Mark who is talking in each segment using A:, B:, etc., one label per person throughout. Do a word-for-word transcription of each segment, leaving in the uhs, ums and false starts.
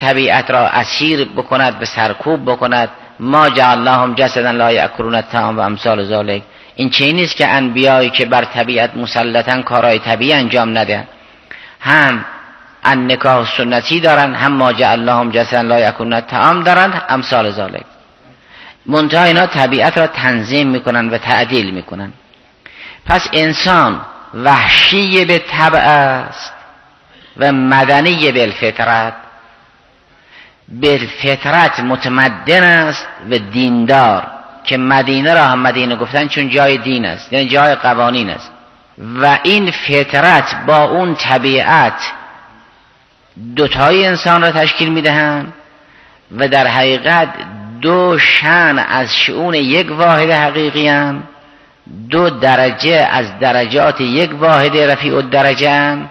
A: طبیعت را اسیر بکند و سرکوب بکند. ما جعلناهم جسدا لا یأکلون الطعام و امثال ذلک. این چه نیست که انبیایی که بر طبیعت مسلطن کارهای طبیعی انجام نده، هم النکاح سنتی دارن، هم ما جعلناهم جسدا لا یأکلون الطعام دارن، امثال ذلک. منتها اینا طبیعت را تنظیم میکنن و تعدیل میکنن. پس انسان وحشی به طبع است و مدنی به فطرت. به فطرت متمدن است و دیندار، که مدینه را هم مدینه گفتن چون جای دین است، یعنی جای قوانین است. و این فطرت با اون طبیعت دوتای انسان را تشکیل میدهند و در حقیقت دو شأن از شؤون یک واحد حقیقی هم، دو درجه از درجات یک واحد رفیع الدرجه هم.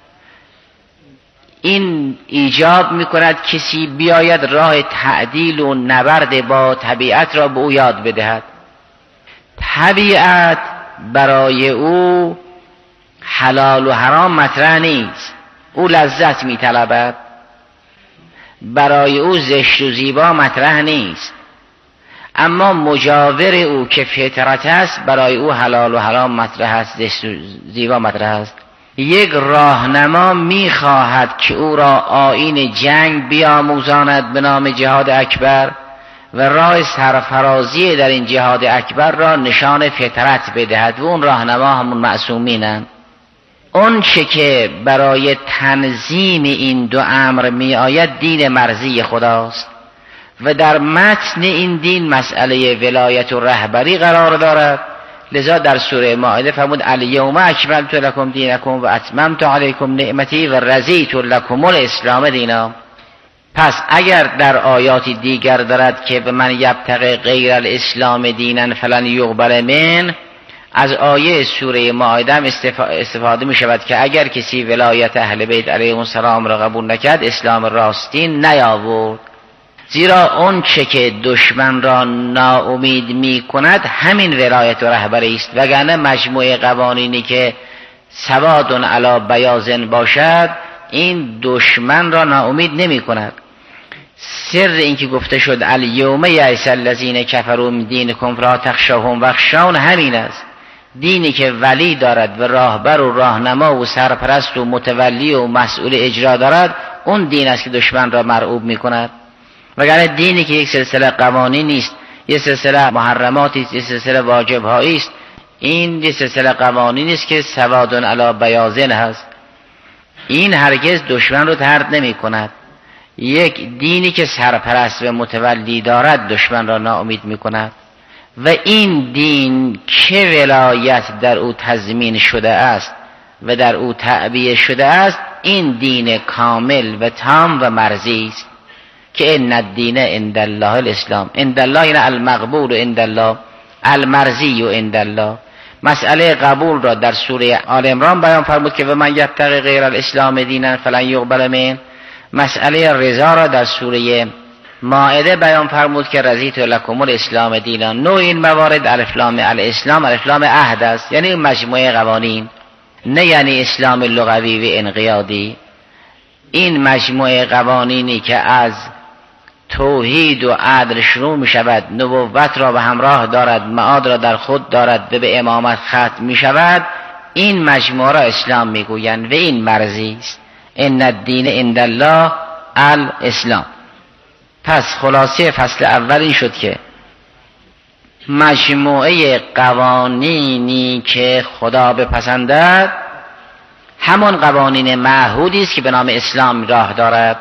A: این ایجاب میکند کسی بیاید راه تعدیل و نبرد با طبیعت را به او یاد بدهد. طبیعت برای او حلال و حرام مطرح نیست، او لذت میطلبد. برای او زشت و زیبا مطرح نیست، اما مجاور او که فطرت است برای او حلال و حرام مطرح است، زشت و زیبا مطرح است. یک راهنما میخواهد که او را آیین جنگ بیاموزاند به نام جهاد اکبر و راه سرفرازی در این جهاد اکبر را نشان فطرت بدهد و اون راهنما همون معصومینند. اون چه که برای تنظیم این دو امر می آید دین مرضی خداست و در متن این دین مسئله ولایت و رهبری قرار دارد. لذا در سوره مائده فرمود الیوم اکملت لکم دینکم و اتممت علیکم نعمتی و رضیت لکم الاسلام دینا. پس اگر در آیاتی دیگر دارد که به من یبتغی غیر الاسلام دینا فلن یقبل من، از آیه سوره مائده هم استفاده می شود که اگر کسی ولایت اهل بیت علیهم السلام را قبول نکرد اسلام راستین نیاورد. زیرا اون چه که دشمن را ناامید می کند همین ولایت و رهبری است، وگرنه مجموعه قوانینی که سواد علی بیاض باشد این دشمن را ناامید نمی کند. سر این که گفته شد الیوم یئس الذین کفروا من دینکم فلا تخشوهم واخشون همین است. دینی که ولی دارد و راهبر و راهنما و سرپرست و متولی و مسئول اجرا دارد، اون دین است که دشمن را مرعوب می کند. وگرنه دینی که یک سلسله قوانین نیست، یک سلسله محرماتی است، یک سلسله واجب‌هایی است، این یک سلسله قوانینی است که سواد علی بیاض هست، این هرگز دشمن رو طرد نمی کند. یک دینی که سرپرست و متولی دارد دشمن را ناامید می کند و این دین که ولایت در او تضمین شده است و در او تعبیه شده است، این دین کامل و تام و مرضی است که ان الدین عند الله الاسلام. عند الله یعنی المقبول عند الله، المرضی عند الله. مسئله قبول را در سوره آل عمران بیان فرمود که و من یبتغی غیر الاسلام دینا فلن یقبل منه. مسئله رضا را در سوره مائده بیان فرمود که رضیت لکم الاسلام دینا. نوع این موارد الف لام الاسلام الف لام عهد است، یعنی مجموعه قوانین، نه یعنی اسلام لغوی و انقیادی. این مجموعه قوانینی که از توحید و عدل شروع می شود، نبوت را به همراه دارد، معاد را در خود دارد و به امامت ختم می شود، این مجموعه را اسلام می گویند و این مرضی است. ان الدین عند الله الاسلام. پس خلاصه فصل اول این شد که مجموعه قوانینی که خدا بپسندد همون قوانین معهودی است که به نام اسلام راه دارد.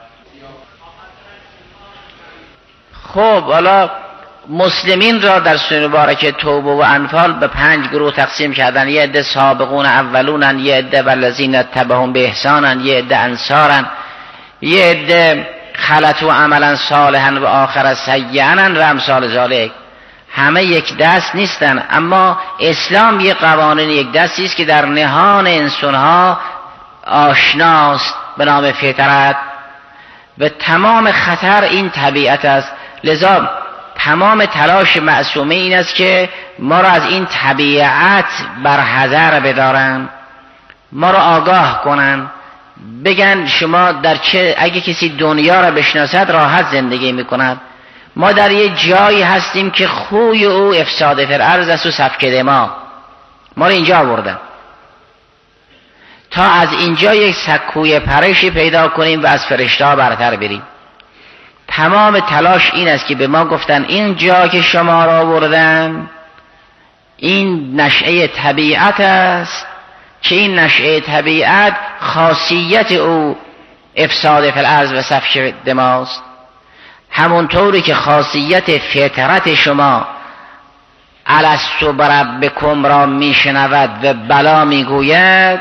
A: خب حالا مسلمین را در سوره مبارکه توبه و انفال به پنج گروه تقسیم کردن. یه عده سابقون اولونن، یه عده والذین تبعهم باحسانن، یه عده انصارن، یه عده خلطوا عملا صالحا و آخر سیئا و امثال ذالک. همه یک دست نیستن، اما اسلام یک قوانین یک دستی است که در نهان انسانها آشناست به نام فطرت و تمام خطر این طبیعت است. لذا تمام تلاش معصومه این است که ما را از این طبیعت برحذر بدارن، ما را آگاه کنن بگن شما در چه، اگه کسی دنیا را بشناسد راحت زندگی میکند. ما در یه جایی هستیم که خوی او افساد فی الارض است و سفک دما. ما رو اینجا آوردن تا از اینجا یک سکوی پرشی پیدا کنیم و از فرشته‌ها برتر بریم. تمام تلاش این است که به ما گفتن این جا که شما را آوردن این نشأه طبیعت است که این نشأه طبیعت خاصیت او افساد فی الارض و سفک دماست، همونطوری که خاصیت فطرت شما الست بربکم را میشنود و بلا میگوید،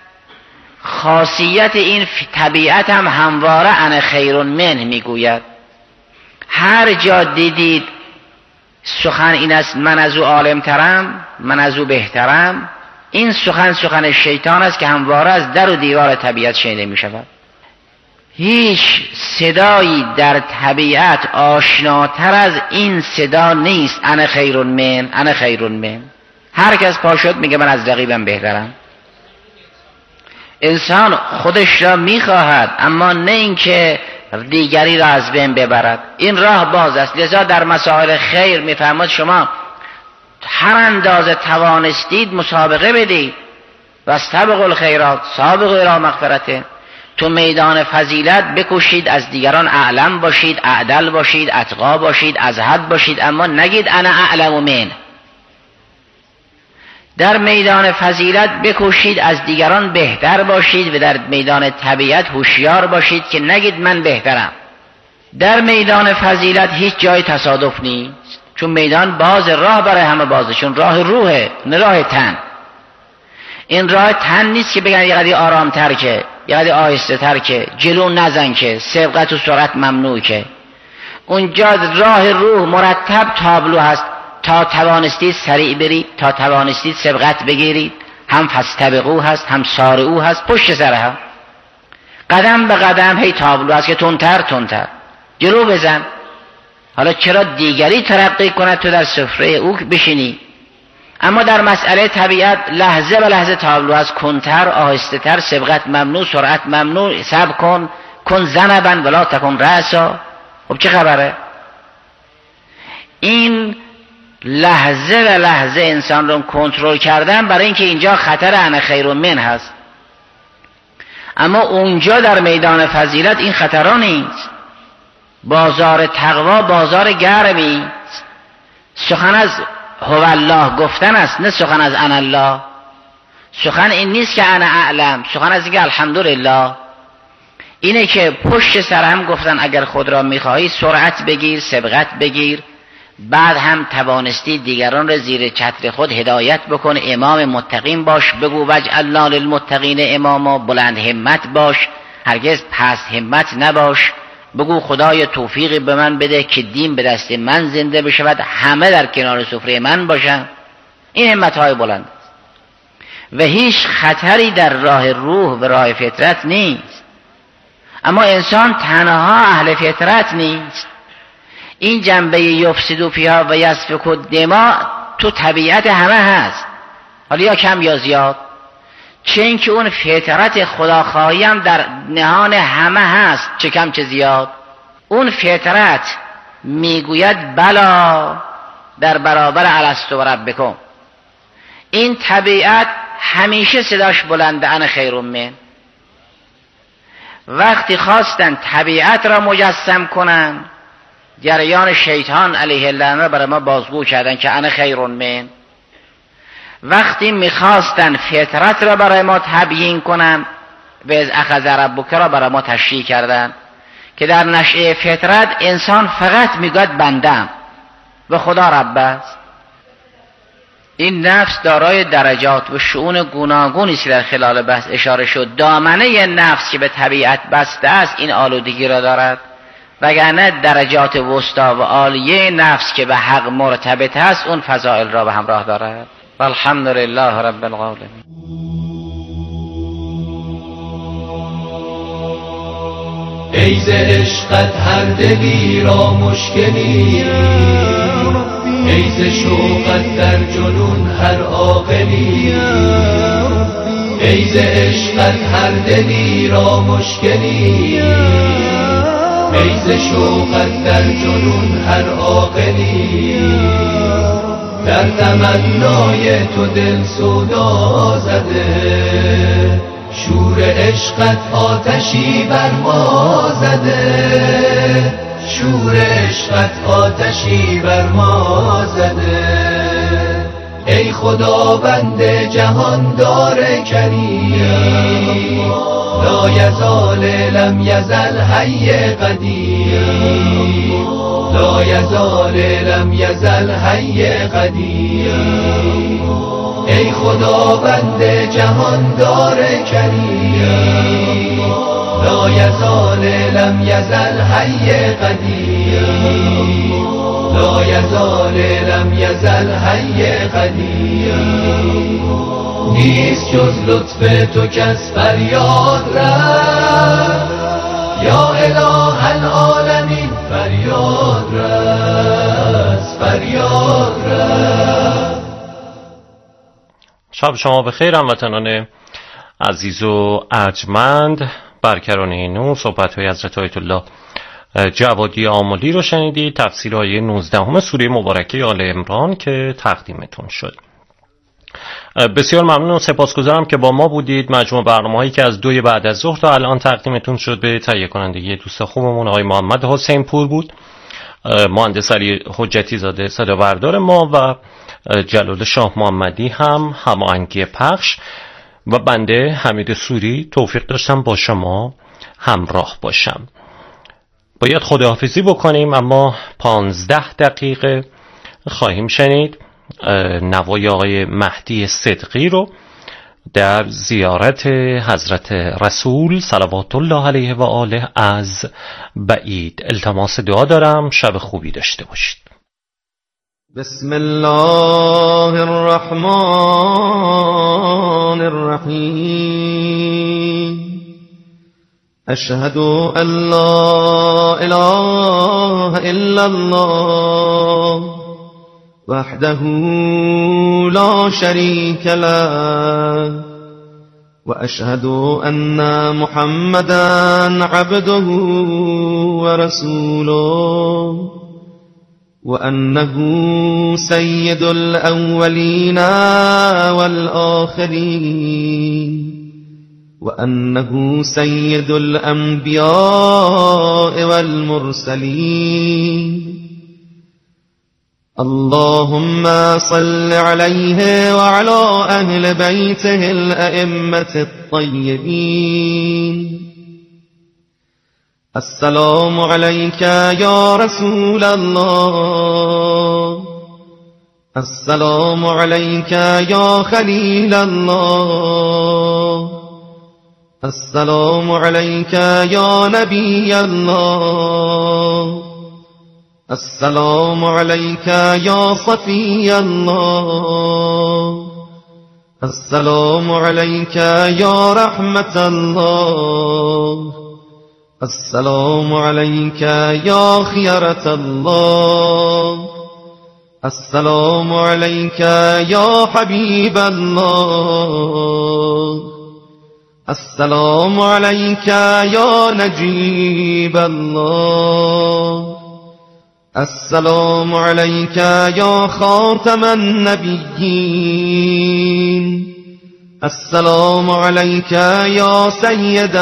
A: خاصیت این طبیعت هم همواره انا خیر من میگوید. هر جا دیدید سخن این است من از او عالمترم، من از او بهترم، این سخن سخن شیطان است که همواره از در و دیوار طبیعت شنیده می شود. هیچ صدایی در طبیعت آشناتر از این صدا نیست. انا خیر من، انا خیر من. هر کس پا شد میگه من از رقیبم بهترم. انسان خودش را میخواهد اما نه اینکه دیگری را از بین ببرد. این راه باز است. لذا در مسائل خیر میفرماد شما هر اندازه توانستید مسابقه بدید و استبقوا الخیرات سابقوا الی مغفرته. تو میدان فضیلت بکوشید از دیگران اعلم باشید، اعدل باشید، اتقا باشید، از حد باشید، اما نگید انا اعلم من. در میدان فضیلت بکوشید از دیگران بهتر باشید و در میدان طبیعت هوشیار باشید که نگید من بهترم. در میدان فضیلت هیچ جای تصادف نیست، چون میدان باز، راه برای همه بازه، چون راه روحه نه راه تن. این راه تن نیست که بگن یه قدری آرام تر که، یه قدری آهسته تر که، جلو نزن که، سبقت و سرعت ممنوع که. اونجا راه روح مرتب تابلو هست، تا توانستید سریع برید، تا توانستید سبقت بگیرید، هم فاستبقوا هست، هم سارعوا هست، پشت سر هم قدم به قدم هی تابلو هست که تندتر تندتر جلو بزن. حالا چرا دیگری ترقی کند تو در سفره او بشینی؟ اما در مسئله طبیعت لحظه به لحظه تابلو هست، کنتر، آهسته تر، سبقت ممنوع، سرعت ممنوع، صبر کن، کن ذنبا ولا تکن رأسا. خب چه خبره؟ این لحظه به لحظه انسان رو کنترل کردن برای اینکه اینجا خطر انا خیر من هست. اما اونجا در میدان فضیلت این خطرها نیست. بازار تقوا بازار گرمی، سخن از هو الله گفتن است، نه سخن از انا الله. سخن این نیست که انا اعلم، سخن از اینکه الحمدلله. اینه که پشت سر هم گفتن اگر خود را میخواهی سرعت بگیر، سبقت بگیر، بعد هم توانستی دیگران را زیر چتر خود هدایت بکن، امام متقین باش، بگو وجعلنا للمتقین اماما، بلند همت باش، هرگز پست همت نباش، بگو خدای توفیقی به من بده که دین به دست من زنده بشود، همه در کنار سفره من باشن. این همتهای بلند است و هیچ خطری در راه روح و راه فطرت نیست. اما انسان تنها اهل فطرت نیست. این جنبه یفسدوا فیها و یسفکوا الدماء تو طبیعت همه هست، حالا یا کم یا زیاد. چه اینکه اون فطرت خداخواهی هم در نهان همه هست، چه کم چه زیاد. اون فطرت میگوید بلا در برابر الست بربکم. این طبیعت همیشه صداش بلنده انا خیر من. وقتی خواستن طبیعت را مجسم کنن، جریان شیطان علیه اللعنه برای ما بازگو کردن که انا خیر من. وقتی میخواستن فطرت را برای ما تبیین کنن، و از اخذ ربک را برای ما تشریح کردن که در نشأه فطرت انسان فقط میگوید بندم و خدا رب است. این نفس دارای درجات و شؤون گوناگونی است در خلال بحث اشاره شد. دامنه نفس که به طبیعت بسته است این آلودگی را دارد، وگرنه درجات وسطا و عالیه نفس که به حق مرتبط است اون فضائل را به همراه دارد. والحمد لله رب العالمین.
B: ای ز عشقت هر دلی را مشکلی، ای ز شوقت در جنون هر عاقلی، ای ز عشقت هر دلی را مشکلی، ای ز شوقت در جنون هر عاقلی، در تمنای تو دل سودا زده، شور عشقت آتشی بر ما زده، شور عشقت آتشی بر ما زده. ای خداوند جهاندار کریم، لا یزال لم یزل حی قدیم، لا یزال لم یزل حی قدیم. ای خداوند جهاندار کریم، لا یزال لم یزل حی قدیم، لا یزال لم یزل حی قدیم. نیست جز لطف تو کس فریاد رفت، یا اله العالمین فریاد رست، فریاد رست.
C: شب شما بخیر هموطنان عزیز و ارجمند. برکران نو صحبت های حضرت آیت الله جوادی آملی رو شنیدید، تفسیر آیه نوزدهم سوره مبارکه آل عمران که تقدیمتون شد. بسیار ممنون و سپاسگزارم که با ما بودید. مجموع برنامه‌هایی که از دوی بعد از ظهر تا الان تقدیمتون شد به تهیه کنندگی دوست خوبمون آقای محمد حسین پور بود، مهندس علی حجتی زاده صدا بردار ما و جلال شاه محمدی هم هماهنگی پخش و بنده حمید سوری توفیق داشتم با شما همراه باشم. باید خداحافظی بکنیم، اما پانزده دقیقه خواهیم شنید نوای آقای مهدی صدقی رو در زیارت حضرت رسول صلوات الله علیه و آله از بعید. التماس دعا دارم، شب خوبی داشته باشید.
D: بسم الله الرحمن الرحیم. اشهد ان لا اله الا الله وحده لا شريك له واشهد ان محمدا عبده ورسوله وانه سيد الاولين والاخرين وأنه سيد الأنبياء والمرسلين. اللهم صل عليه وعلى أهل بيته الأئمة الطيبين. السلام عليك يا رسول الله، السلام عليك يا خليل الله، السلام عليك يا نبي الله، السلام عليك يا صفي الله، السلام عليك يا رحمة الله، السلام عليك يا خيرة الله، السلام عليك يا حبيب الله، السلام عليك يا نجيب الله، السلام عليك يا خاتم النبيين، السلام عليك يا سيد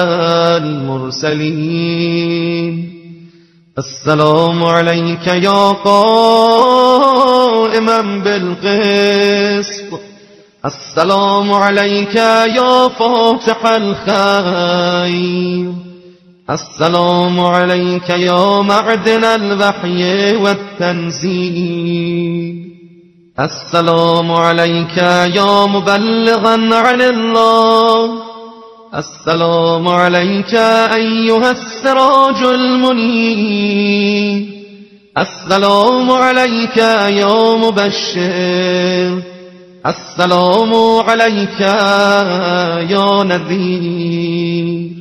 D: المرسلين، السلام عليك يا قائما بالقسط، السلام عليك يا فاتح الخير، السلام عليك يا معدن الوحي والتنزيل، السلام عليك يا مبلغا عن الله، السلام عليك أيها السراج المنير، السلام عليك يا مبشر، السلام عليك يا نذير،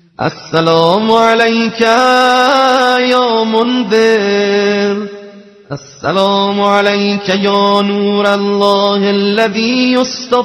D: السلام عليك يا منذر، السلام عليك يا نور الله الذي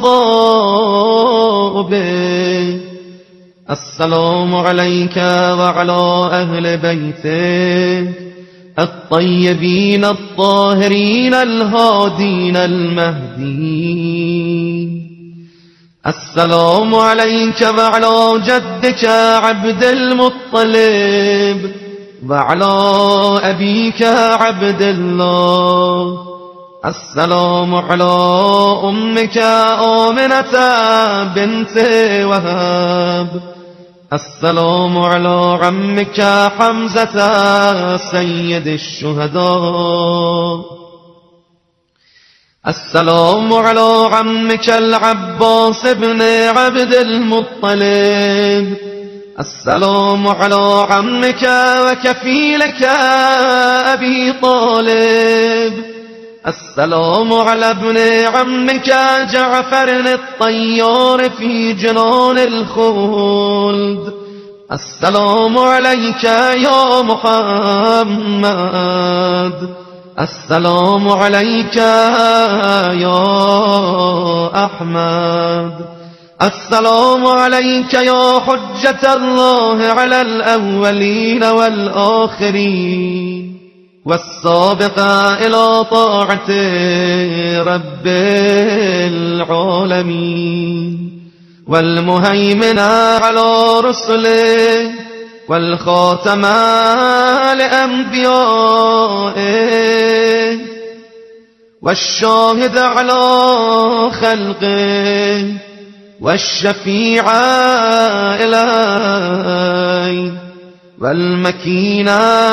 D: يستضاء به. السلام عليك وعلى أهل بيتك الطيبين الطاهرين الهادين المهديين. السلام عليك وعلى جدك عبد المطلب وعلى أبيك عبد الله. السلام على أمك آمنة بنت وهب. السلام على عمك حمزة سيد الشهداء. السلام على عمك العباس بن عبد المطلب. السلام على عمك وكفيلك أبي طالب. السلام على ابن عمك جعفر الطيار في جنان الخلد. السلام عليك يا محمد. السلام عليك يا أحمد. السلام عليك يا حجة الله على الأولين والآخرين والسابق إلى طاعة رب العالمين والمهيمن على رسله والخاتم لأنبيائه والشاهد على خلقه والشفيع إليه والمكين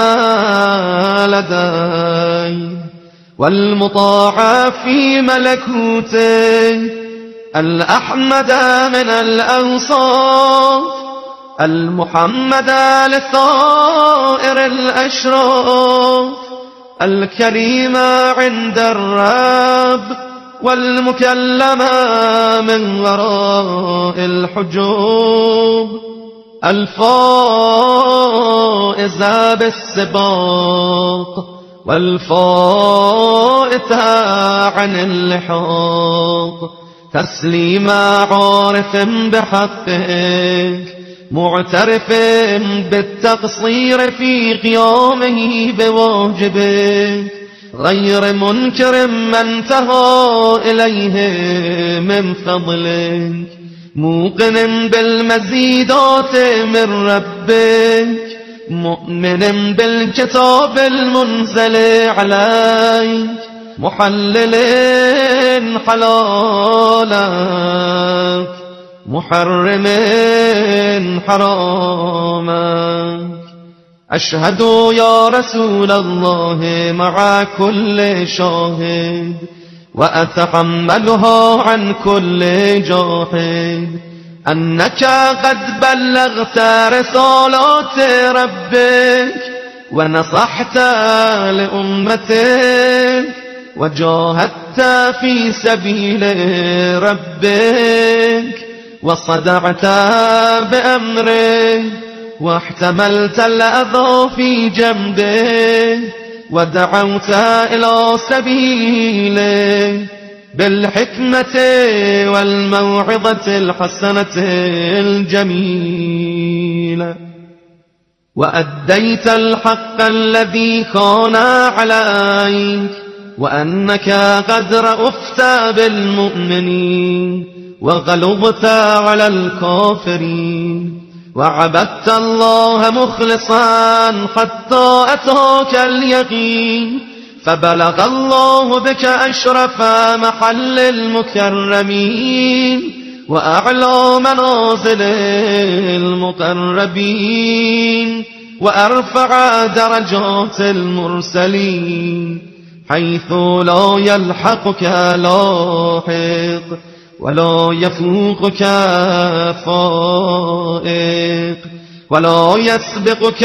D: لديه والمطاع في ملكوته الأحمد من الأوصاف المحمد لسائر الأشراف الكريم عند الرب والمكلم من وراء الحجوب الفائز بالسباق والفائت عن اللحاق تسليم عارف بحقك معترف بالتقصير في قيامه بواجبه غير منكر ما انتهى إليه من فضلك موقن بالمزيدات من ربك مؤمن بالكتاب المنزل عليك محلل حلالك محرم حرامك أشهد يا رسول الله مع كل شاهد وأتحملها عن كل جاحد أنك قد بلغت رسالات ربك ونصحت لأمتك وجاهدت في سبيل ربك وصدعت بأمره واحتملت الأذى في جنبه ودعوت إلى سبيله بالحكمة والموعظة الحسنة الجميلة وأديت الحق الذي كان عليك وأنك قد رأفت بالمؤمنين وغلظت على الكافرين وعبدت الله مخلصا حتى أتاك اليقين فبلغ الله بك أشرف محل المكرمين وأعلى منازل المقربين وأرفع درجات المرسلين حيث لا يلحقك لاحق ولا يفوقك فائق ولا يسبقك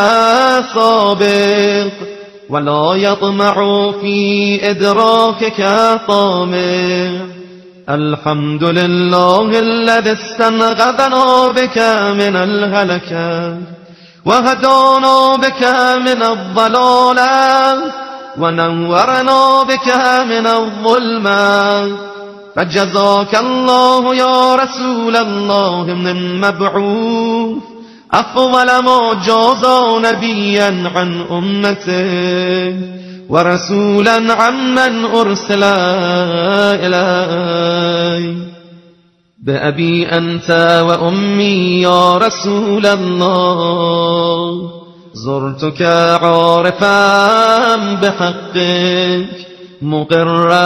D: سابق ولا يطمع في إدراكك طامع الحمد لله الذي استنقذنا بك من الهلكة وهدانا بك من الضلالة ونورنا بك من الظلمات. فجزاك الله يا رسول الله من مبعوث أفضل ما جازى نبيا عن أمته ورسولا عمن أرسل إليه. بأبي أنت وأمي يا رسول الله زرتك عارفا بحقك مقرا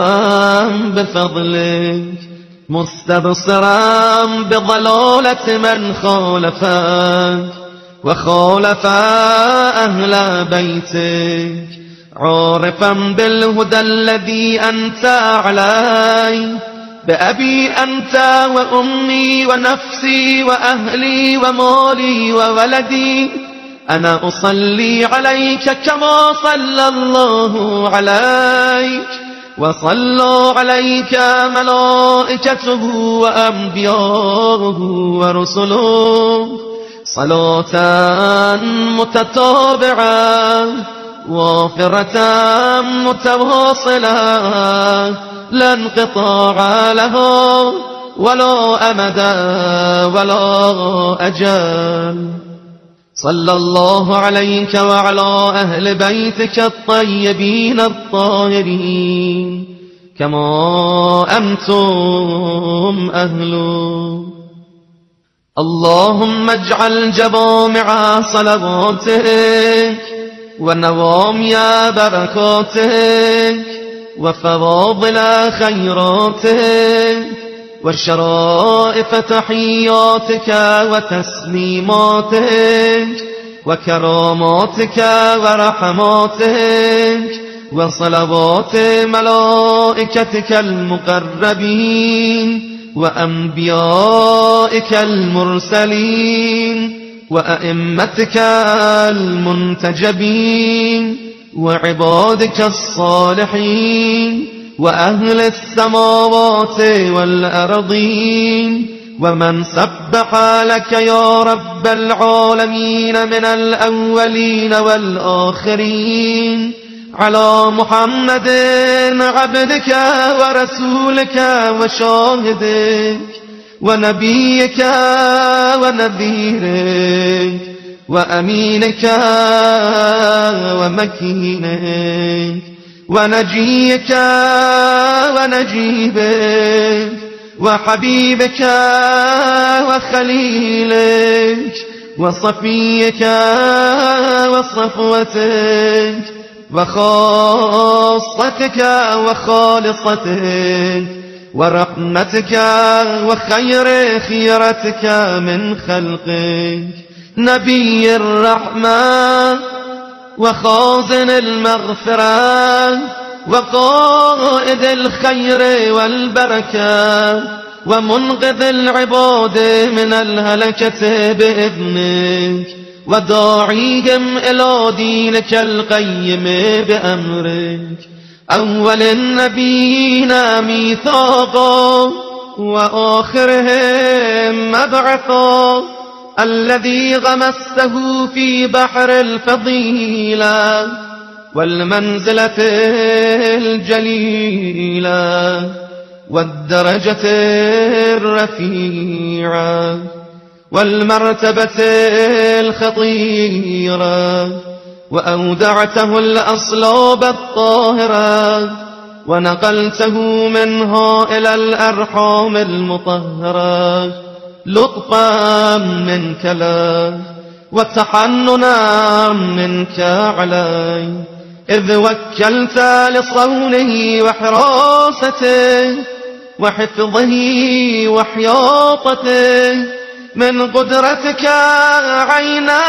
D: بفضلك مستبصرا بضلالة من خالفك وخالف أهل بيتك عارفا بالهدى الذي أنت عليه. بأبي أنت وأمي ونفسي وأهلي ومالي وولدي أنا أصلي عليك كما صلى الله عليك وصلى عليك ملائكته وأنبياؤه ورسله صلاة متتابعة وافرة متواصلة لا انقطاع لها ولا أمد ولا أجل. صلى الله عليك وعلى أهل بيتك الطيبين الطاهرين كما أنتم أهله. اللهم اجعل جوامع صلواتك ونوامي بركاتك وفواضل خيراتك وشرائف تحياتك وتسليماتك وكراماتك ورحماتك وصلوات ملائكتك المقربين وأنبيائك المرسلين وأئمتك المنتجبين وعبادك الصالحين وأهل السماوات والأرضين ومن سبح لك يا رب العالمين من الأولين والآخرين على محمد عبدك ورسولك وشاهدك ونبيك ونذيرك وأمينك ومكينك ونجيك ونجيبك وحبيبك وخليلك وصفيك وصفوتك وخاصتك وخالصتك ورحمتك وخير خيرتك من خلقك نبي الرحمة وخازن المغفرة وقائد الخير والبركة ومنقذ العباد من الهلكة بإذنك وداعيهم إلى دينك القيم بأمرك أول النبيين ميثاقا وآخرهم مبعثا الذي غمسته في بحر الفضيلة والمنزلة الجليلة والدرجة الرفيعة والمرتبة الخطيرة وأودعته الأصلاب الطاهرة ونقلته منها إلى الأرحام المطهرة لطفا منك له وتحننا منك علي إذ وكلت لصونه وحراسته وحفظه وحياطته من قدرتك عينا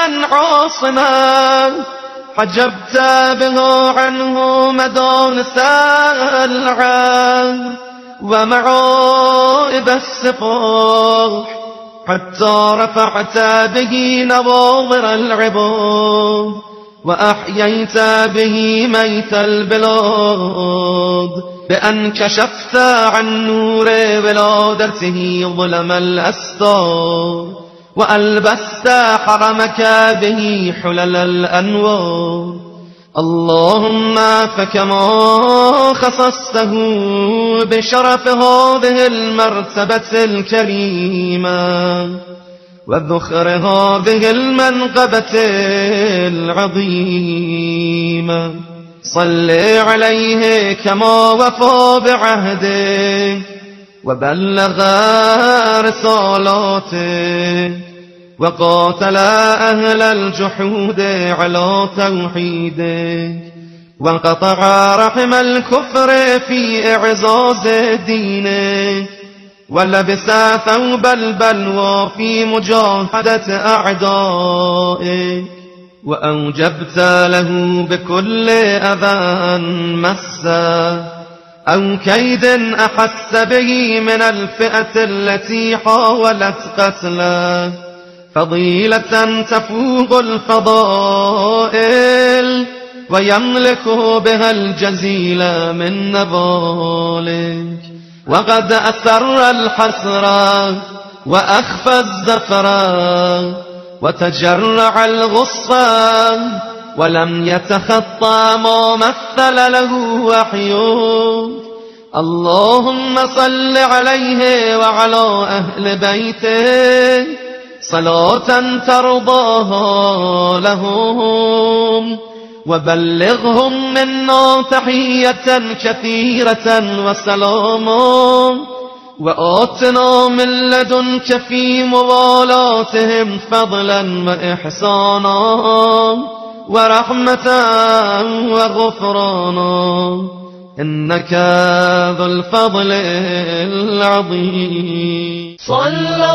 D: عاصما حجبت به عنه مدارس العام ومعائب السفاح حتى رفعت به نواظر العباد وأحييت به ميت البلاد بأن كشفت عن نور ولادته ظلم الأستار وألبست حرمك به حلل الأنوار اللهم فكما خصصته بشرف هذه المرتبة الكريمة وذخر هذه المنقبة العظيمة صل عليه كما وفى بعهده وبلغ رسالاته وقاتل أهل الجحود على توحيده وانقطع رحم الكفر في إعزاز دينه ولبس ثوب البلوى في مجاهدة أعدائه وأوجبت له بكل أذى مسه أو كيد أحس به من الفئة التي حاولت قتله فضيلة تفوق الفضائل ويملك بها الجزيل من نبالك وقد أسر الحسرة وأخفى الزفرة وتجرع الغصة ولم يتخطى ما مثل له وحيه اللهم صل عليه وعلى أهل بيته صلاة ترضاها لهم وبلغهم منا تحية كثيرة وسلاما وآتنا من لدنك في موالاتهم فضلا وإحسانا ورحمة وغفرانا إنك ذو الفضل العظيم
B: صلى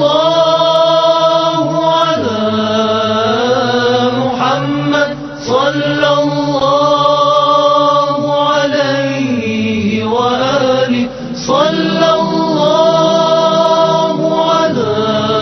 B: الله على محمد صلى الله عليه وآله صلى الله على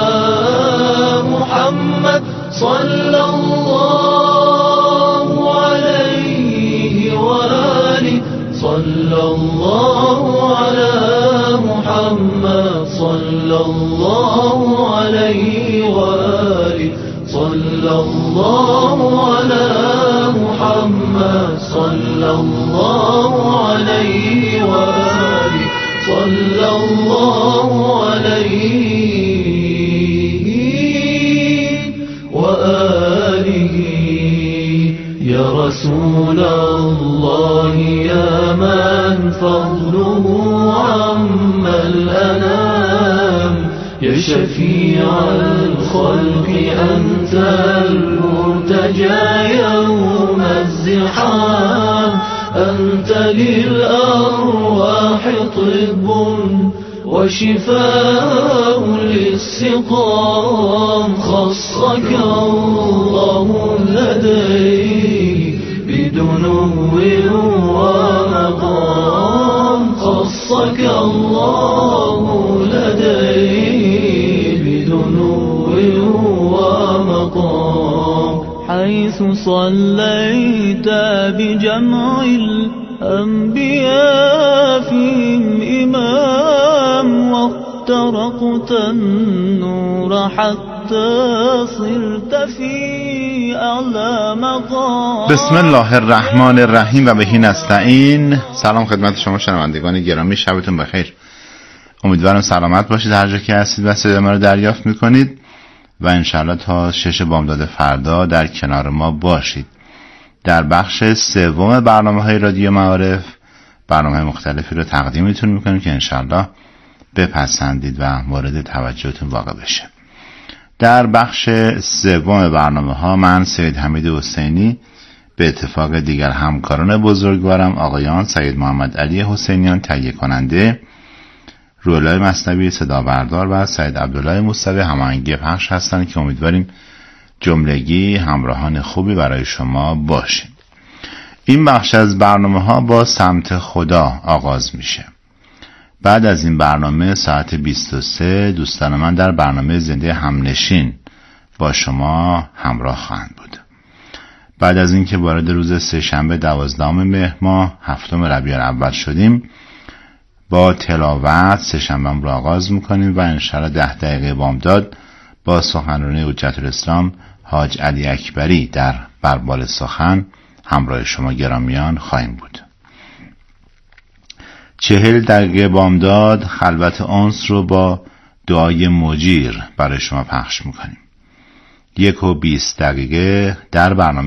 B: محمد صلى الله عليه وآله صلى الله على محمد صلى الله عليه وآله صلى الله على محمد صلى الله عليه وآله صلى الله عليه وآله يا رسول الله يا من فضله عم الأنام يا شفيع الخلق أنت المرتجى يوم الزحام أنت للأرواح طب وشفاء للسقام خصك الله لديه بدنو ومقام خصك الله لديه بدنو ومقام
E: حيث صليت بجمع الأنبياء فيهم إمام واخترقت النور حتى صرت في أعلى مقام.
F: بسم الله الرحمن الرحیم و بهی نستعین. سلام خدمت شما شنوندگان گرامی، شبتون بخیر. امیدوارم سلامت باشید هر جا که هستید و صدای ما رو دریافت میکنید و انشالله تا شش بامداد فردا در کنار ما باشید. در بخش سوم برنامه های رادیو معارف برنامه های مختلفی رو تقدیمتون میکنیم که انشالله بپسندید و مورد توجهتون واقع بشه. در بخش سوم برنامه ها من سید حمید حسینی به اتفاق دیگر همکاران بزرگوارم آقایان سید محمد علی حسینیان تهیه کننده، روح‌الله مثنوی صدا بردار و سید عبدالله موسوی هماهنگی پخش هستند که امیدواریم جملگی همراهان خوبی برای شما باشیم. این بخش از برنامه ها با سمت خدا آغاز میشه. بعد از این برنامه ساعت بیست و سه دوستان من در برنامه زنده همنشین با شما همراه خواهند بود. بعد از اینکه وارد روز سه شنبه دوازدهم مهر ماه هفتم ربیع الاول شدیم، با تلاوت سه شنبه رو آغاز میکنیم و انشاءالله ده دقیقه بامداد با سخنرانی حجت الاسلام حاج علی اکبری در بربال سخن همراه شما گرامیان خواهیم بود. چهل دقیقه بامداد خلوت انس رو با دعای مجیر برای شما پخش میکنیم. یک و بیست دقیقه در برنامه